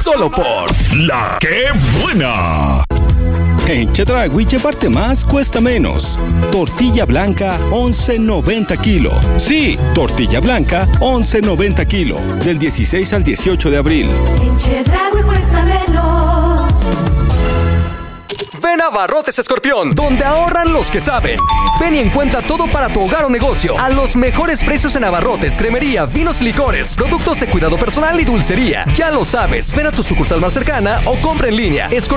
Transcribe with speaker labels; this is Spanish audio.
Speaker 1: solo por La Que Buena.
Speaker 2: En Chedraui llevarte más cuesta menos. Tortilla blanca 11.90 kilo. Sí, tortilla blanca 11.90 kilo. Del 16 al 18 de abril.
Speaker 3: En Chedraui cuesta menos.
Speaker 4: Ven a Barrotes Escorpión, donde ahorran los que saben. Ven y encuentra todo para tu hogar o negocio a los mejores precios en abarrotes, cremería, vinos y licores, productos de cuidado personal y dulcería. Ya lo sabes, ven a tu sucursal más cercana o compra en línea.